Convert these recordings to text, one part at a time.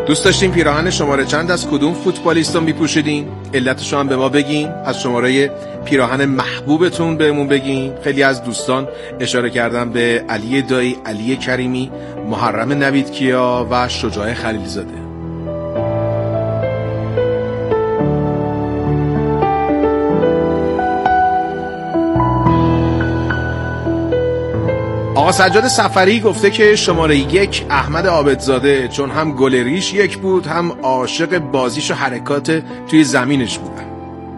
دوست داشتین پیراهن شماره چند از کدوم فوتبالیستون میپوشیدین؟ علتشو هم به ما بگین. از شماره پیراهن محبوبتون بهمون بگین. خیلی از دوستان اشاره کردن به علی دایی، علی کریمی، محرم نویدکیا و شجاع خلیلزاده. آقا سجاد سفری گفته که شماره 1 احمد عابدزاده، چون هم گلریش 1 بود هم عاشق بازیش و حرکات توی زمینش بودن.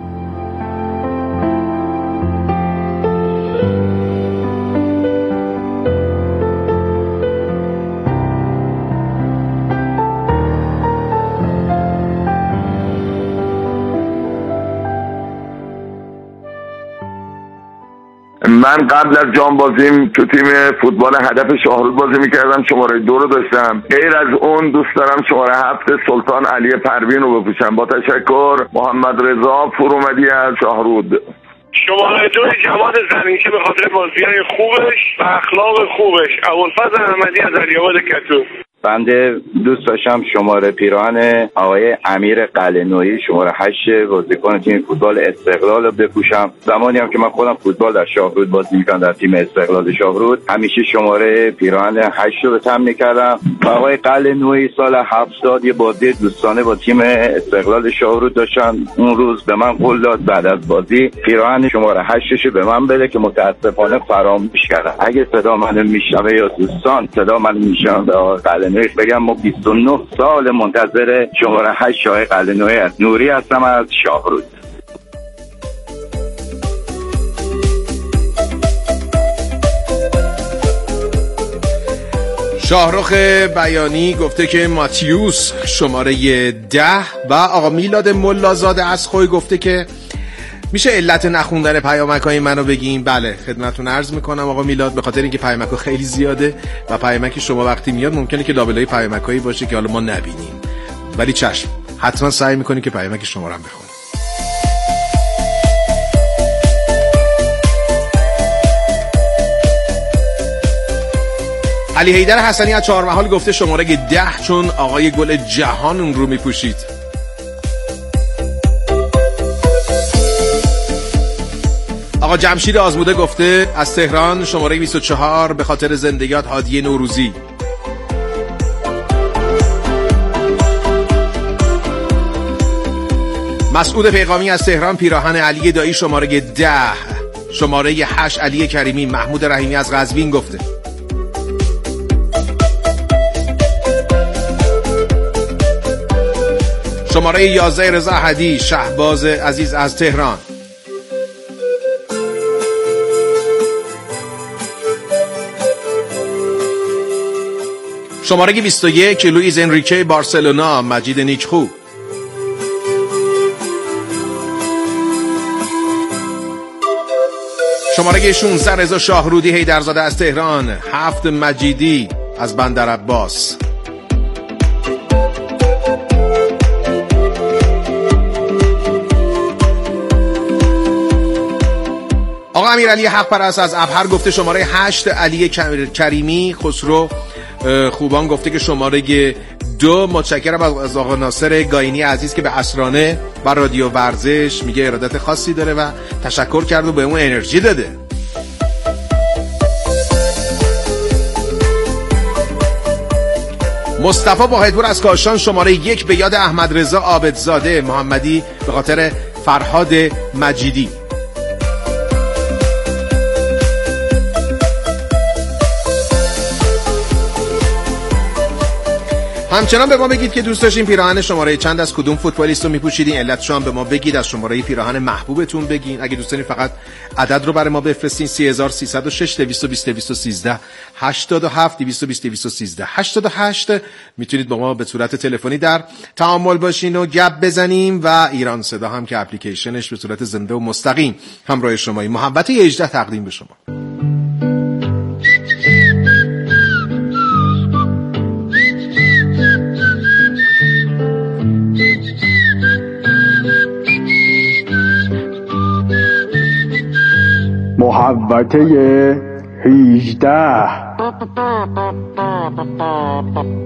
من قبل از جام بازیم تو تیم فوتبال هدف شاهرود بازی میکردم، شماره 2 رو داشتم. غیر از اون دوست دارم شماره 7 سلطان علی پروین رو بپوشم. با تشکر، محمد رضا فرومدی از شاهرود. شماره 2 جواد زمینچی به خاطر بازی‌های خوبش و اخلاق خوبش. ابوالفضل احمدی از علی‌آباد کتو. بنده دوست داشتم شماره پیراهن آقای امیر قلعه‌نویی شماره 8 بازیکن تیم فوتبال استقلال رو بپوشم. زمانی هم که من خودم فوتبال در شاهرود بازی می‌کردم در تیم استقلال شاهرود، همیشه شماره پیراهن 8 رو تمرین می‌کردم. آقای قلعه‌نویی سال 70 یه بازی دوستانه با تیم استقلال شاهرود داشتن. اون روز به من قول داد بعد از بازی پیراهن شماره 8 رو به من بده که متأسفانه فراموش کردم. اگه صدا منو میشنوه یا دوستان صدا منو میشنوه به آقای بگم ما 29 سال منتظر شماره 8 آقای قلعه‌نویی از نوری هستم از شاهرود. شاهرخ بیانی گفته که ماتیوس شماره 10 و آقا میلاد ملازاده از خوی گفته که میشه علت نخوندن پیامک‌های منو بگین؟ بله خدمتتون عرض میکنم آقا میلاد، به خاطر اینکه پیامک‌ها خیلی زیاده و پیامک شما وقتی میاد ممکنه که لابلای پیامک‌هایی باشه که حالا ما نبینیم، ولی چشم حتما سعی میکنیم که پیامک شما رو هم بخونیم. علی حیدر حسنی از چهارمحال گفته شماره 10 چون آقای گل جهان اون رو میپوشید. آقا جمشید آزموده گفته از تهران شماره 24 به خاطر زندگیات هادی نوروزی. مسعود پیغامی از تهران پیراهن علی دایی شماره 10. شماره 8 علی کریمی. محمود رحیمی از قزوین گفته. شماره 11 رضا حدی. شهباز عزیز از تهران. شماره 21 لوئیز انریکه بارسلونا. مجید نیکخو. شماره 16 رضا شاهرودی حیدرزاده از تهران. 7 مجیدی از بندر عباس. آقا امیرعلی حق پرست از ابهر گفته شماره 8 علی کریمی. خسرو خوبان گفته که شماره 2. متشکرم از آقا ناصر گاینی عزیز که به اسرانه و رادیو ورزش میگه ارادت خاصی داره و تشکر کرد و به اون انرژی داده. مصطفی واحدپور از کاشان شماره 1 به یاد احمد رضا عابدزاده محمدی به خاطر فرهاد مجیدی. همچنان به ما بگید که دوست داشتین پیراهن شماره چند از کدوم فوتبالیست رو میپوشیدین، علتشو هم به ما بگید، از شماره پیراهن محبوبتون بگین. اگه دوست دارین فقط عدد رو برای ما بفرستین 3306 220 213 87 220 213 88 میتونید با ما به صورت تلفنی در تعامل باشین و گپ بزنیم و ایران صدا هم که اپلیکیشنش به صورت زنده و مستقیم همراه شمایی. محبت 18 تقدیم به شما. محبته 18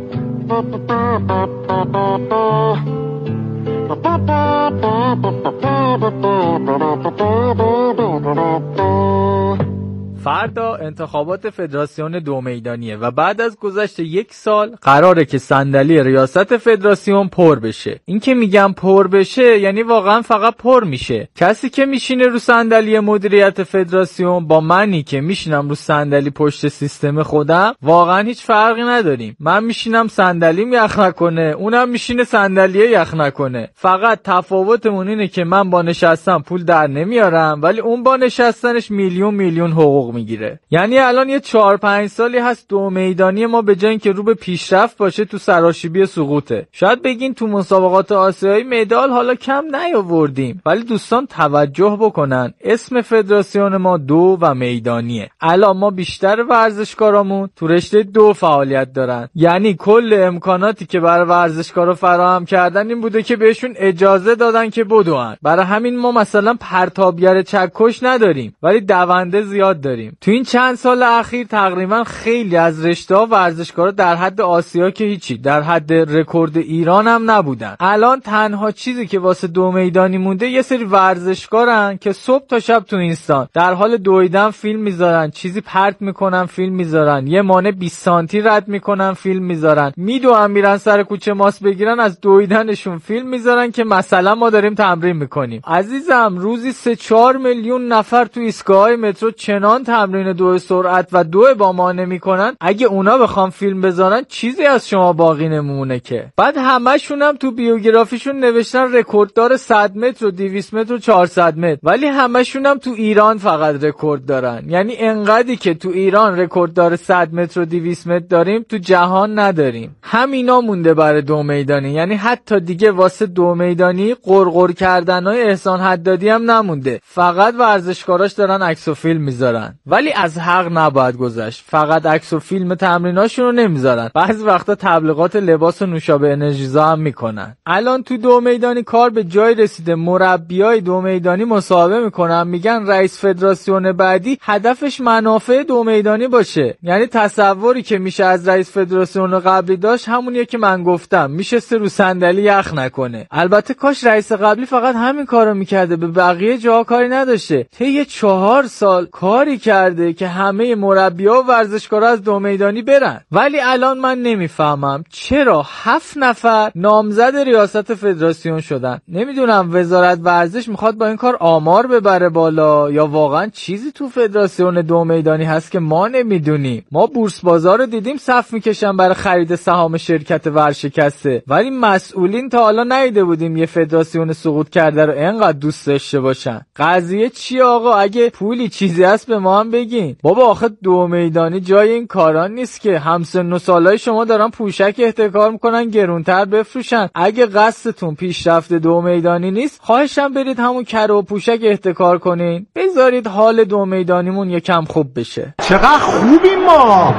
فردا انتخابات فدراسیون دو میدانیه و بعد از گذشت 1 سال قراره که صندلی ریاست فدراسیون پر بشه. این که میگم پر بشه یعنی واقعا فقط پر میشه. کسی که میشینه رو صندلی مدیریت فدراسیون با منی که میشینم رو صندلی پشت سیستم خودم واقعا هیچ فرقی نداریم. من میشینم صندلیم یخ نکنه، اونم میشینه صندلیه یخ نکنه. فقط تفاوتمون اینه که من با نشستم پول در نمیارم ولی اون با نشستنش میلیون حقوق میگیره. یعنی الان یه 4-5 سالی هست دو میدانی ما به جای اینکه رو به پیشرفت باشه تو سراشیبی سقوطه. شاید بگین تو مسابقات آسیایی مدال حالا کم نیاوردیم ولی دوستان توجه بکنن اسم فدراسیون ما دو و میدانیه. الان ما بیشتر ورزشکارامون تو رشته 2 فعالیت دارن. یعنی کل امکاناتی که برای ورزشکارا فراهم کردن این بوده که بهشون اجازه دادن که بدوئن. برای همین ما مثلا پرتابگر چکش نداریم ولی دونده زیاد داریم. تو این چند سال اخیر تقریبا خیلی از رشته‌ها ورزشکارا در حد آسیا که هیچی، در حد رکورد ایران هم نبودن. الان تنها چیزی که واسه دو میدانی مونده یه سری ورزشکارن که صبح تا شب تو اینستان در حال دویدن فیلم میذارن، چیزی پرت میکنن فیلم میذارن، یه مانع 20 سانتی رد میکنن فیلم میذارن، میدوئن میرن سر کوچه ماست بگیرن از دویدنشون فیلم میذارن که مثلا ما داریم تمرین میکنیم. عزیزم روزی 3-4 میلیون نفر تو ایستگاه‌های مترو چنان تمرین دو سرعت و دو با مانع میکنن اگه اونا بخوام فیلم بذارن چیزی از شما باقی نمونه که. بعد همشون هم تو بیوگرافیشون نوشتن رکورددار 100 متر و 200 متر و 400 متر ولی همشون هم تو ایران فقط رکورد دارن. یعنی انقدری که تو ایران رکورددار 100 متر و 200 متر داریم تو جهان نداریم. همینا مونده برای دو میدانی. یعنی حتی دیگه واسه دو میدانی قرقر کردنای احسان حدادی هم نمونده. فقط ورزشکاراش دارن عکس و فیلم میذارن. ولی از حق نباید گذشت. فقط عکس و فیلم تمریناشون رو نمیذارن. بعضی وقتا تبلیغات لباس و نوشابه انرژیزا هم میکنن. الان تو دو میدانی کار به جای رسیده مربیای دو میدانی مصاحبه میکنن میگن رئیس فدراسیون بعدی هدفش منافع دو میدانی باشه. یعنی تصوری که میشه از رئیس فدراسیون قبلی داشت همونیه که من گفتم، میشسته رو صندلی یخ نکنه. البته کاش رئیس قبلی فقط همین کارو میکرده، به بقیه جاها کاری نداشته. طی 4 سال کاری کرده که همه مربی‌ها و ورزشکارا از دو میدانی برن. ولی الان من نمیفهمم چرا 7 نفر نامزد ریاست فدراسیون شدن. نمیدونم وزارت ورزش میخواد با این کار آمار ببره بالا یا واقعا چیزی تو فدراسیون دو میدانی هست که ما نمیدونیم. ما بورس بازار رو دیدیم صف میکشن برای خرید سهام شرکت ورشکسته ولی مسئولین تا حالا ندیده بودیم یه فدراسیون سقوط کرده رو اینقدر دوست داشته باشن. قضیه چی آقا؟ اگه پولی چیزی هست به ما هم بگین. بابا آخه دو میدانی جای این کاران نیست که همسن و سالای شما دارن پوشک احتکار میکنن گرونتر بفروشن. اگه قصدتون پیشرفت دو میدانی نیست خواهشم برید همون کره و پوشک احتکار کنین، بذارید حال دو میدانیمون یکم خوب بشه. چقدر خوبی ما.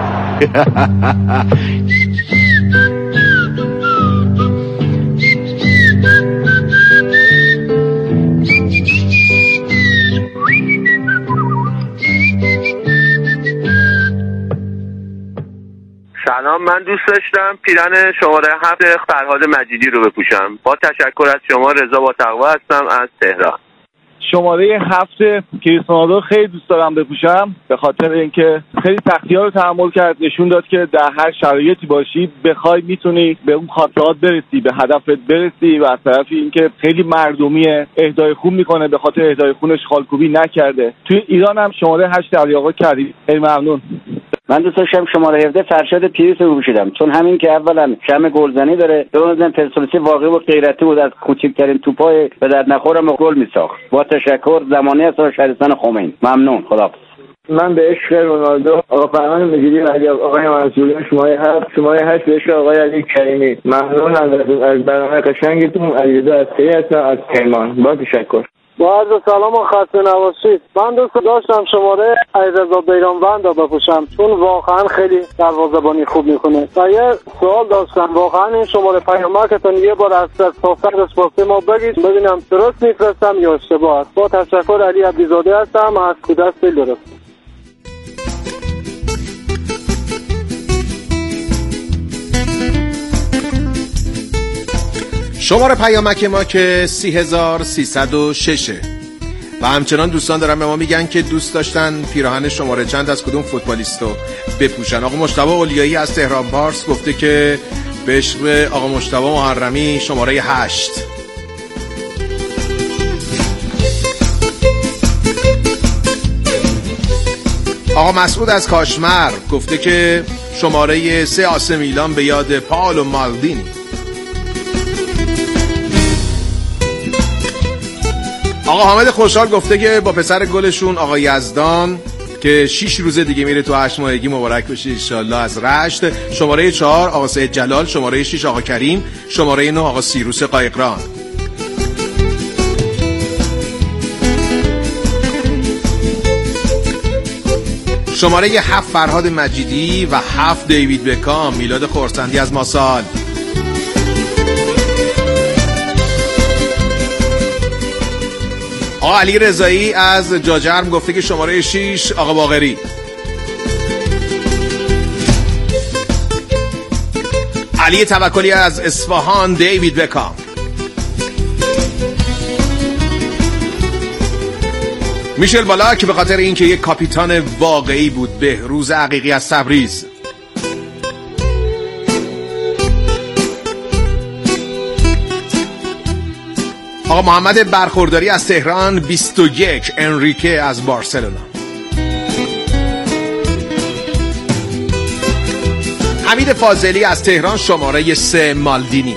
سلام، من دوست داشتم پیرن شماره 7 فرهاد مجیدی رو بپوشم. با تشکر از شما. رضا با تقوا هستم از تهران. شماره 7 کریستیانو خیلی دوست دارم بپوشم به خاطر اینکه خیلی سختی‌ها رو تحمل کرد، نشون داد که در هر شرایطی باشی بخوای میتونی به اون خاطرات برسی، به هدفت برسی و از طرفی اینکه خیلی مردمی اهدای خون میکنه، به خاطر اهدای خونش خالکوبی نکرده. توی ایران هم شماره 8 علی‌آقا کردی. خیلی ممنون. من دوست داشتم شماره 17 فرشاد پیریس رو بپوشیدم چون همین که اولا شم گلزنی داره، دوم پرسپولیس واقعی و غیرتی بود، از کوچکترین توپای به درد نخورم گل میساخت. با تشکر. زمانی از شهرستان خمینی. ممنون. خداحافظ. من به عشق رونالدو آقا فرهاد مجیدی علی آقای منصوری شماره 8 به عشق آقای علی کریمی. ممنون از برنامه قشنگتون. علیرضا عسکری هستم از کرمان. با تشکر. با عرض سلام و خسته نباشید. من دوست داشتم شماره علیرضا بیرانوند رو بپوشم چون واقعا خیلی دروازه‌بانی خوب میکنه. و یه سوال داشتم، واقعا این شماره پیامکتون یه بار از صحبت اسپورتی ما بگید ببینم درست میفرستم یا اشتباه است. با تشکر. علی عبدیزاده هستم از کودست درست. شماره پیامک ما که 3306 و همچنان دوستان دارن به ما میگن که دوست داشتن پیراهن شماره چند از کدوم فوتبالیستو بپوشن. آقا مجتبی اولیایی از تهران پارس گفته که به عشق آقا مجتبی محرمی شماره 8. آقا مسعود از کاشمر گفته که شماره 3 آس میلان به یاد پائولو مالدینی. آقا حامد خوشحال گفته که با پسر گلشون آقا یزدان که 6 روز دیگه میره تو 8 ماهگی مبارک بشه انشالله از رشت. شماره 4 آقا سید جلال، شماره 6 آقا کریم، شماره 9 آقا سیروس قایقران. شماره 7 فرهاد مجیدی و 7 دیوید بکام، میلاد خورسندی از ماسال. آقا علی رضایی از جاجرم گفته که شماره 6 آقا باقری. علی توکلی از اصفهان دیوید بکام. میشل بالا که به خاطر اینکه یک کاپیتان واقعی بود. بهروز عقیقی از تبریز. آقا محمد برخورداری از تهران 21 انریکه از بارسلونا. حمید فاضلی از تهران شماره 3 مالدینی.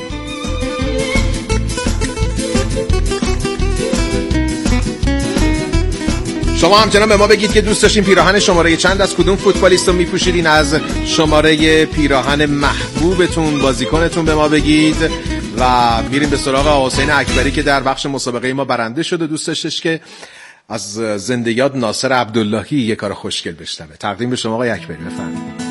شما همچنان به ما بگید که دوست داشتین پیراهن شماره چند از کدوم فوتبالیست رو میپوشیدین. از شماره پیراهن محبوبتون، بازیکنتون به ما بگید و میریم به سراغ حسین اکبری که در بخش مسابقه ما برنده شد و دوست داشتش که از زنده یاد ناصر عبداللهی یه کار خوشگل بشنوه. تقدیم به شما آقای اکبری، بفرمایید.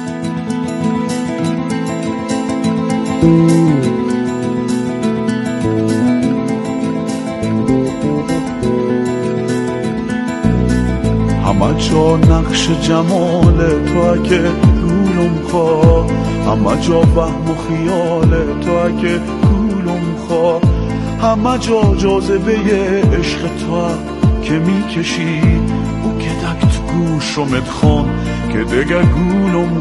همه جا نقش جمال تو اگه گولم خواه، همه جا وهم و خیال تو اگه گولم خواه، همه جا جاذبه عشق تو که میکشی او که دک تو گوشمت خون که دگه گولم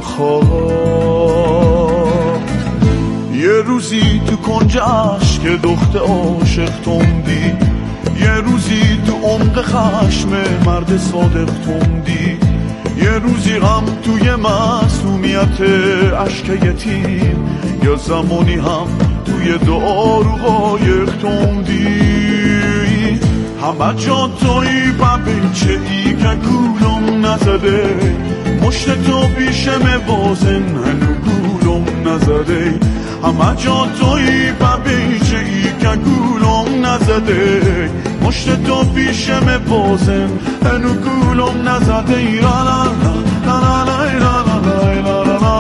خواه. یه روزی تو کنج عشق که دخت عاشق توندی، یه روزی تو عمق خشم مرد صادق توندی، یه روزی هم توی معصومیت عشق یتیم، یا زمانی هم توی دعا رو قایق توندی. همه جا توی بچه ای که گولم نزده، مشت تو پیشم بازن هنو گولم نزده. همه جا توی بچه ای که گولم نزده، مشت تو پیشم بازن هنو گولم نزده. لا لا لا لا لا لا لا لا لا.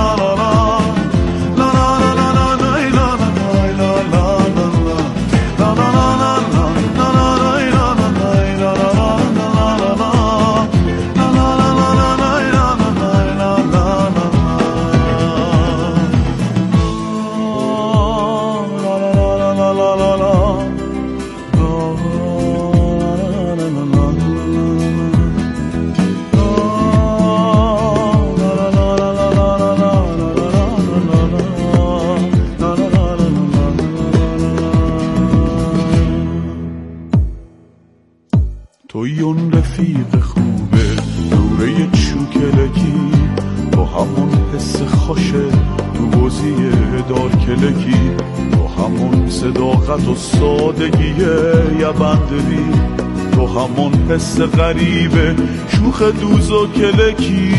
توی اون رفیق خوبه دوره چوکلکی، تو همون حس خوشه تو بازی دار کلکی، تو همون صداقت و سادگی یه بندری، تو همون حس غریبه شوخ دوز و کلکی.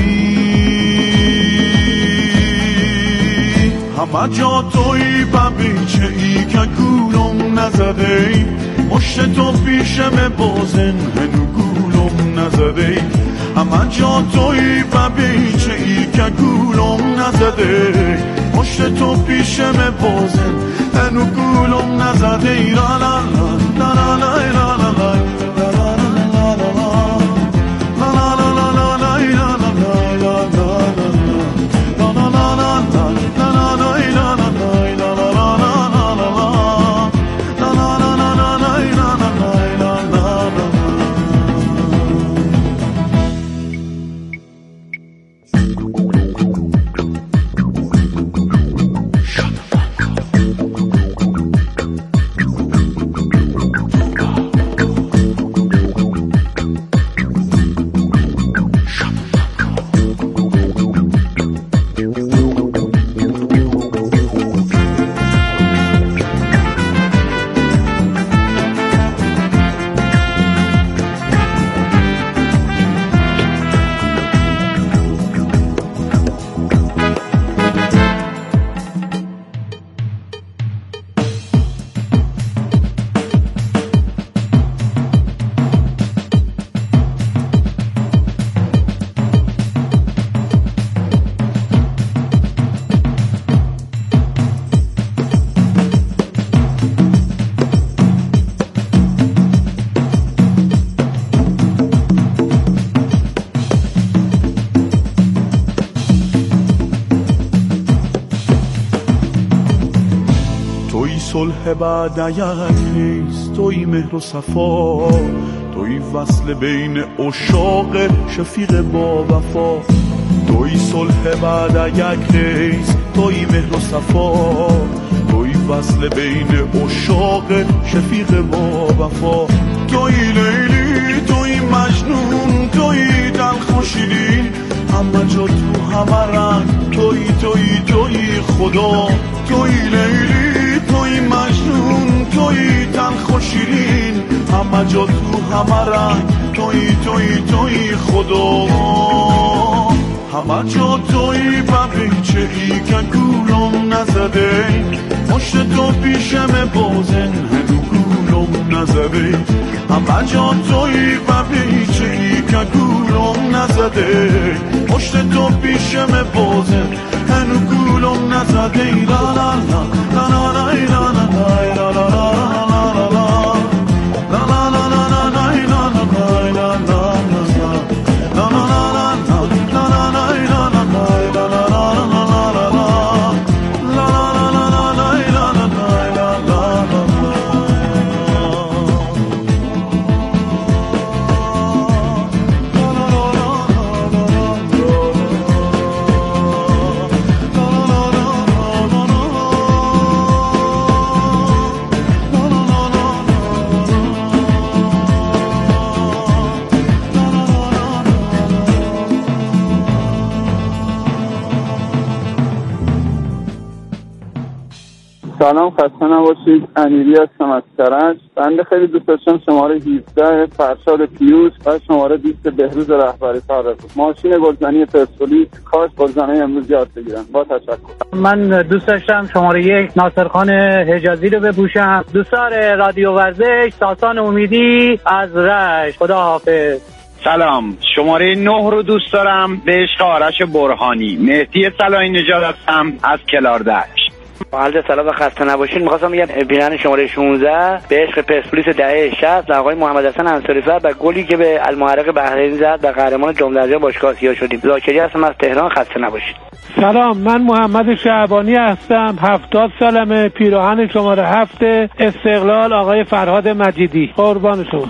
همه جا توی بچه ای که گولم نزده، مشت تو پیشم بازن هنو گولم نزده. همه جا توی بچه ای که گولم نزده، مشت تو پیشم بازن هنو گولم نزده. لا لا لا لا لا لا لا لا. صلح بعد یک خیز، توی مهر و صفا، توی وصل بین عشاق شفیق با وفا. توی صلح بعد یک خیز، توی مهر و صفا، توی وصل بین عشاق شفیق با وفا. توی لیلی، توی مجنون، توی دلخو شیرین، همه جا تو همه رنگ، توی خدا. توی لیلی، توی مجنون، توی تلخ و شیرین، همه جا تو همه رنگ، توی خدا. همه جا توی ببیچه ای که گولم نزده، پشت تو پیشم بازن هنو گولم نزده. همه جا توی ببیچه ای که گولم نزده، پشت تو پیشم بازن هنو گولم نزده. لا لا لا لا لا لا لا لا لا سلام، خسته نباشید. امیری هستم از کرج. بنده خیلی دوست داشتم شماره 17 فرشاد پیروز و شماره 20 بهروز رهبری طارق. ماشین گلزنی پرسپولیس، کاش گلزنی امروز یاد بگیرن. با تشکر. من دوست داشتم شماره 1 ناصرخان حجازی رو بپوشم. دوستار رادیو ورزش ساسان امیدی از رشت. خدا حافظ. سلام، شماره 9 رو دوست دارم به عشق آرش برهانی. مهدی صلاحی نژاد هستم از کلاردشت. عرض سلام و خسته نباشید. می‌خواستم بگم پیرهن شماره 16 به عشق پرسپولیس دهه 60 آقای محمد حسن انصاری‌فر و گلی که به المحرق بحرین زد و قهرمان جام جهانی باشگاه سیاه شدیم. ذاکری هستم از تهران. خسته نباشید. سلام، من محمد شعبانی هستم. 70 سالمه. پیراهن شماره 7 استقلال آقای فرهاد مجیدی. قربان شما.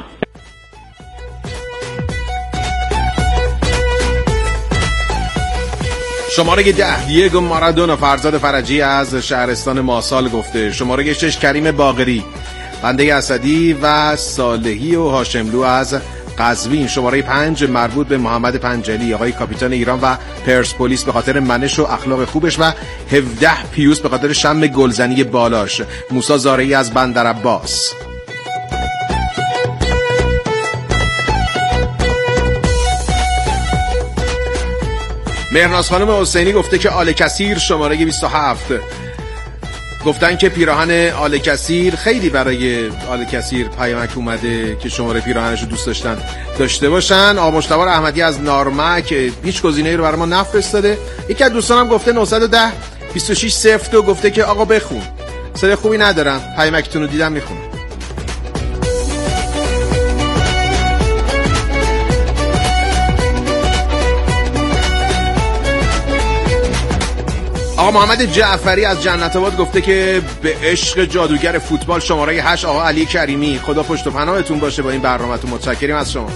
شماره 10 دیگو مارادونا فرزاد فرجی از شهرستان ماسال گفته. شماره 6 کریم باقری، بنده اسدی و صالحی و هاشملو از قزوین. شماره 5 مربوط به محمد پنجلی، آقای کاپیتان ایران و پرسپولیس به خاطر منش و اخلاق خوبش، و 17 پیوس به خاطر شم گلزنی بالاش. موسی زارعی از بندرعباس. مهرناز خانم حسینی گفته که آل کثیر شماره 27. گفتن که پیراهن آل کثیر، خیلی برای آل کثیر پیامک اومده که شماره پیراهنشو دوست داشتن داشته باشن. آقا مجتبی احمدی از نارمک هیچ گزینه‌ای رو برای ما نفرستاده. یکی از دوستانم گفته 910 2602 گفته که آقا بخون. صدای خوبی ندارم، پیامکتون رو دیدم میخونم. آقا محمد جعفری از جنت آباد گفته که به عشق جادوگر فوتبال شماره 8 آقا علی کریمی. خدا پشت و پناهتون باشه با این برنامه‌تون. متشکریم از شما.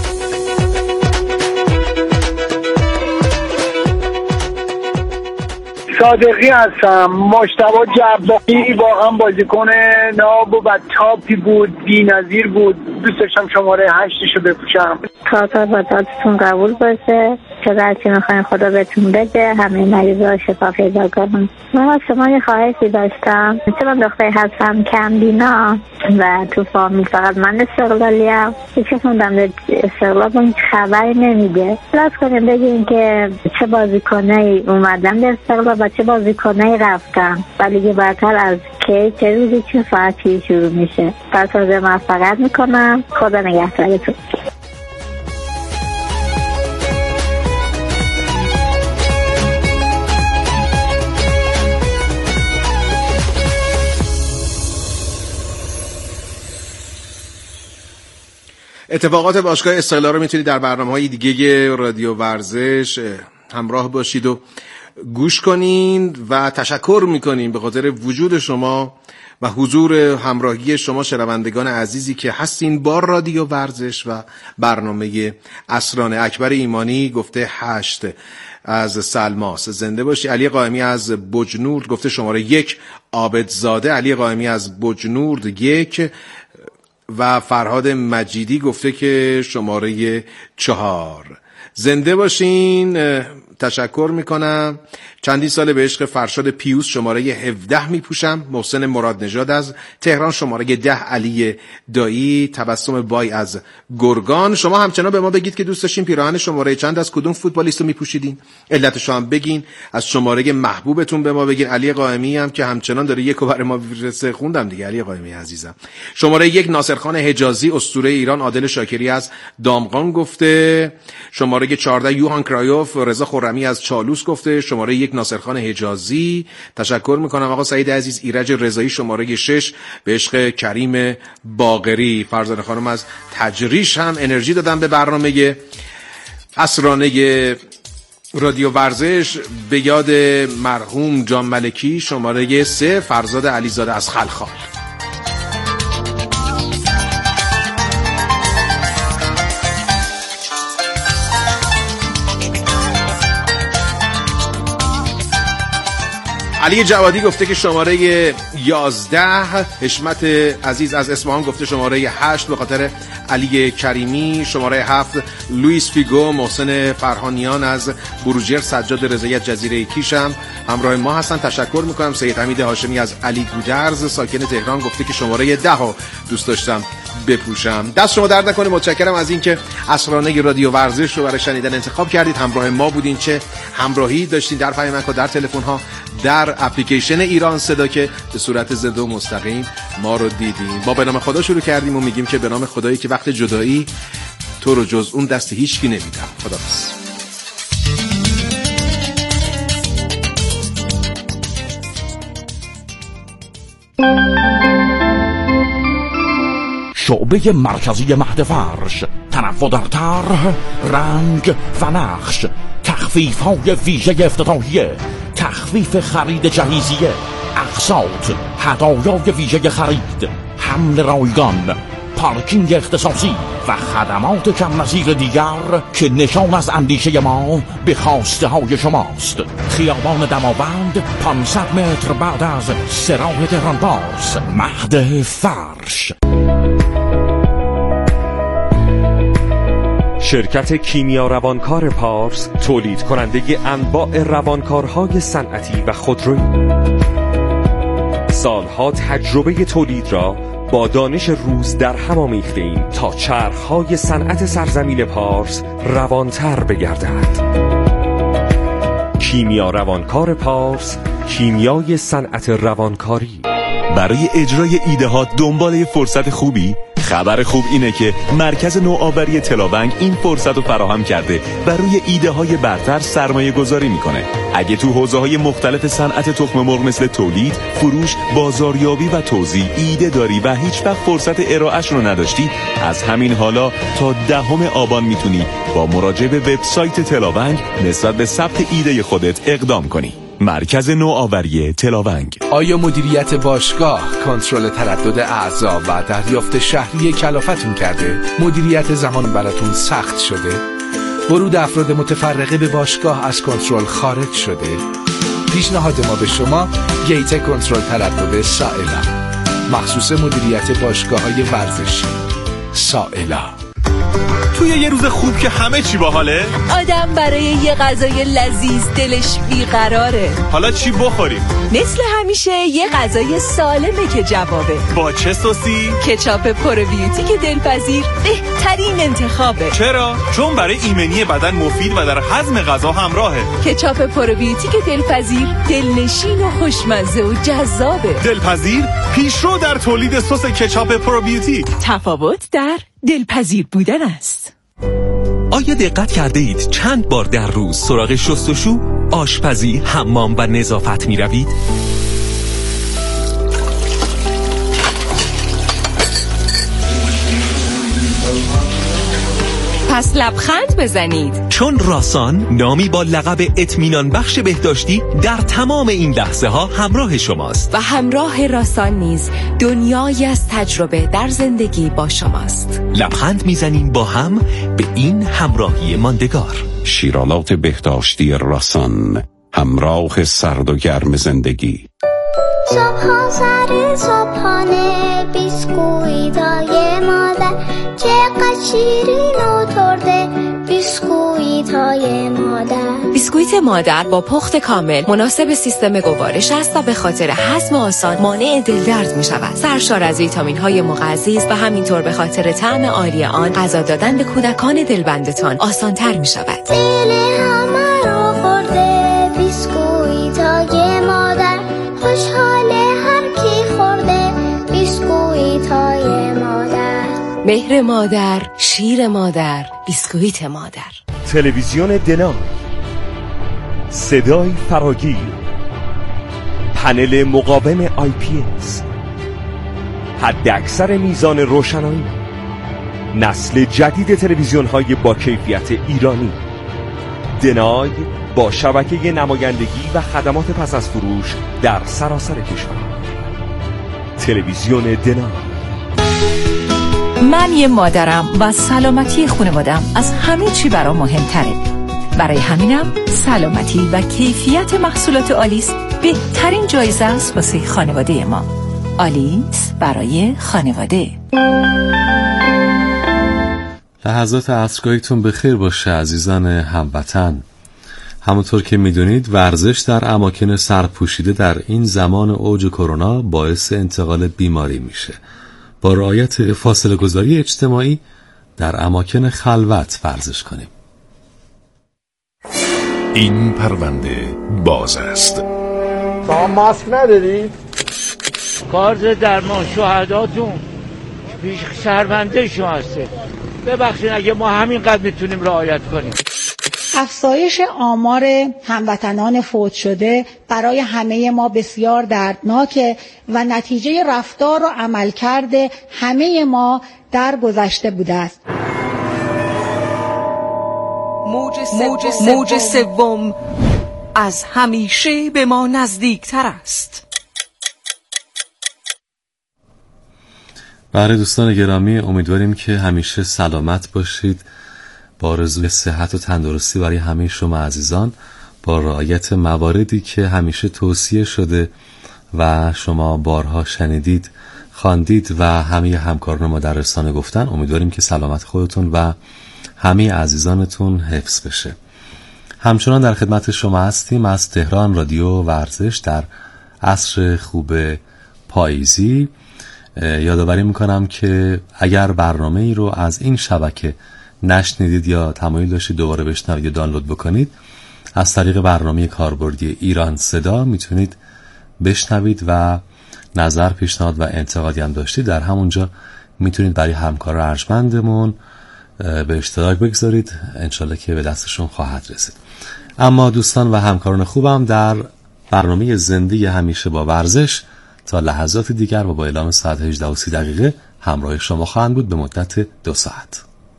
صادقی هستم. مجتبی جباری واقعا بازیکن ناب و بدتاپی بود، بی‌نظیر بود. دوست داشتم شماره 8 رو بپوشم. کارکار باتاتون قبول باشه. چه درکی میخواین خدا بهتون بده. همه مریضا شفا پیدا کنن. من از شما یه خواهشی داشتم. چون دختری هستم کم بینا و تو فامیل فقط من استقلالیم. هیچ خوندم استقلال با این خبری نمیده. لازم کنیم بگیم که چه بازیکنایی اومدن به استقلال و چه بازیکنایی رفتن. ولی لیگ برتر از چه روزی چه ساعتی شروع میشه. پس از من فقط میکنم. خدا نگهدارتون. اتفاقات باشگاه استقلال رو میتونید در برنامه‌های دیگه رادیو ورزش همراه باشید و گوش کنین و تشکر میکنیم به خاطر وجود شما و حضور همراهی شما شنوندگان عزیزی که هستین با رادیو ورزش و برنامه اسرانه. اکبر ایمانی گفته 8 از سلماس. زنده باشی. علی قائمی از بجنورد گفته شماره 1 عابدزاده. علی قائمی از بجنورد 1 و فرهاد مجیدی گفته که شماره 4. زنده باشین. تشکر میکنم. چندین سال به عشق فرشاد پیوس شماره 17 میپوشم. محسن مراد نژاد از تهران شماره 10. علی دایی. تبسم بای از گرگان. شما همچنان به ما بگید که دوست داشتین پیراهن شماره چند از کدوم فوتبالیست رو میپوشیدین، علتش هم بگین، از شماره محبوبتون به ما بگین. علی قائمی هم که همچنان داره یکو برای ما میفرسته، خوندم دیگه. علی قائمی عزیزم. شماره 1 ناصرخان حجازی اسطوره ایران. عادل شاکری از دامغان گفته. شماره 14 یوهان کرایوف. رضا خرمی از چالوس گفته شماره 1 ناصرخان حجازی. تشکر میکنم آقا سعید عزیز. ایرج رضایی شماره 6 به عشق کریم باقری. فرزانه خانم از تجریش هم انرژی دادن به برنامه اسرانه رادیو ورزش. به یاد مرحوم جان ملکی شماره 3 فرزاد علیزاده از خلخال. علی جوادی گفته که شماره 11. حشمت عزیز از اصفهان گفته شماره 8 به خاطر علی کریمی. شماره 7 لوئیس فیگو. محسن فرهانیان از بروجرد. سجاد رضایی از جزیره کیشم همراه ما هستن. تشکر میکنم. سید حمید هاشمی از علی گودرز ساکن تهران گفته که شماره 10 دوست داشتم بپوشم. دست شما درد نکنه. متشکرم از اینکه اسرانه رادیو ورزش رو برای شنیدن انتخاب کردید. همراه ما بودین. چه همراهی داشتین در پیامک ها، در تلفن ها، در اپلیکیشن ایران صدا که به صورت زنده و مستقیم ما رو دیدیم. با به نام خدا شروع کردیم و میگیم که به نام خدایی که وقت جدایی تو رو جز اون دست هیچکی نمیدم. خداحافظ. شعبه مرکزی مهد فرش، تنوع در طرح، رنگ و نقش، تخفیف های ویژه افتتاحیه، تخفیف خرید جهیزیه، اقساط، هدایای ویژه خرید، حمل رایگان، پارکینگ اختصاصی و خدمات کم نظیر دیگر که نشان از اندیشه ما به خواسته های شماست. خیابان دماوند 500 متر بعد از سراح تهران باز، مهد فرش. شرکت کیمیا روانکار پارس تولید کننده انواع روانکارهای صنعتی و خودرویی. سالها تجربه تولید را با دانش روز در هم آمیخته ایم تا چرخهای صنعت سرزمین پارس روانتر بگردد. کیمیا روانکار پارس، کیمیای صنعت روانکاری. برای اجرای ایده ها دنبال فرصت خوبی؟ خبر خوب اینه که مرکز نوآوری تلاونگ این فرصت رو فراهم کرده و روی ایده های برتر سرمایه گذاری میکنه. اگه تو حوزه های مختلف صنعت تخم مرغ مثل تولید، فروش، بازاریابی و توزیع ایده داری و هیچ وقت فرصت ارائهش رو نداشتی، از همین حالا تا 10 آبان میتونی با مراجعه به وبسایت تلاونگ نسبت به ثبت ایده خودت اقدام کنی. مرکز نوآوری تلاونگ. آیا مدیریت باشگاه کنترل تردد اعضا و دریافت شهری کلافتون کرده؟ مدیریت زمان براتون سخت شده؟ ورود افراد متفرقه به باشگاه از کنترل خارج شده؟ پیشنهاد ما به شما گیت کنترل تردد سائلا، مخصوص مدیریت باشگاه‌های ورزشی. سائلا. توی یه روز خوب که همه چی باحاله، آدم برای یه غذای لذیذ دلش بیقراره. حالا چی بخوریم؟ مثل همیشه یه غذای سالمه که جوابه. با چه سوسی؟ کچاپ پروبیوتیک دلپذیر بهترین انتخابه. چرا؟ چون برای ایمنی بدن مفید و در هضم غذا همراهه. کچاپ پروبیوتیک دلپذیر دلنشین و خوشمزه و جذابه. دلپذیر پیشرو در تولید سس کچاپ پروبیوتیک. تفاوت در دلپذیر بودن است. آیا دقت کرده اید چند بار در روز سراغ شستشو، آشپزی، حمام و نظافت می روید؟ پس لبخند بزنید، چون راسان نامی با لقب اطمینان بخش بهداشتی در تمام این لحظه ها همراه شماست و همراه راسان نیز دنیایی از تجربه در زندگی با شماست. لبخند میزنیم با هم به این همراهی ماندگار. شیرالات بهداشتی راسان، همراه سرد و گرم زندگی. صبح سر صبحانه بیسکویتای مادر چقدر شیرین و ترده، بیسکویتای مادر. بیسکویت مادر با پخت کامل مناسب سیستم گوارش است و به خاطر هضم آسان مانع دلدرد می شود. سرشار از ویتامین های مغذی و همینطور به خاطر طعم عالی آن غذا دادن به کودکان دلبندتان آسان تر می شود. دل همه رو خورده بیسکویتای مادر، خوشحاله هر کی خورده بیسکویتای مادر. مهر مادر، شیر مادر، بیسکویت مادر. تلویزیون دنای، صدای فراگیر، پنل مقاوم IPS، حد اکثر میزان روشنایی، نسل جدید تلویزیون های با کیفیت ایرانی. دنای با شبکه نمایندگی و خدمات پس از فروش در سراسر کشور. تلویزیون دنای. من یه مادرم و سلامتی خانوادم از همه چی برام مهمتره. برای همینم سلامتی و کیفیت محصولات آلیس بهترین جایزه است واسه خانواده ما. آلیس برای خانواده. لحظات عصرگاهیتون بخیر باشه عزیزان هموطن. همونطور که میدونید ورزش در اماکن سرپوشیده در این زمان اوج کرونا باعث انتقال بیماری میشه. با رعایت فاصله گذاری اجتماعی در اماکن خلوت ورزش کنیم. این پرونده باز است. با ماسک نداری؟ کارز درمان شهداتون پیش شهرونده شما هسته. ببخشید اگه ما همینقدر میتونیم رعایت کنیم. افزایش آمار هموطنان فوت شده برای همه ما بسیار دردناکه و نتیجه رفتار و عملکرد همه ما در گذشته بوده است. موج سوم از همیشه به ما نزدیکتر است. برای دوستان گرامی امیدواریم که همیشه سلامت باشید، با آرزوی صحت و تندرستی برای همه شما عزیزان، با رعایت مواردی که همیشه توصیه شده و شما بارها شنیدید، خواندید و همه همکاران ما در رسانه گفتن. امیدواریم که سلامت خودتون و همه عزیزانتون حفظ بشه. همچنان در خدمت شما هستیم از تهران رادیو ورزش در عصر خوب پاییزی. یادآوری میکنم که اگر برنامه ای رو از این شبکه نشنیدید یا تمایل داشتید دوباره بشنوید یا دانلود بکنید، از طریق برنامه کاربردی ایران صدا میتونید بشنوید و نظر، پیشنهاد و انتقادی هم داشتید در همونجا میتونید برای همکار ارجمندمون به اشتراک بگذارید. انشالله که به دستشون خواهد رسید. اما دوستان و همکاران خوبم در برنامه زنده همیشه با ورزش تا لحظات دیگر و با اعلام ساعت 18:30 همراه شما خواهند بود به مدت 2 ساعت.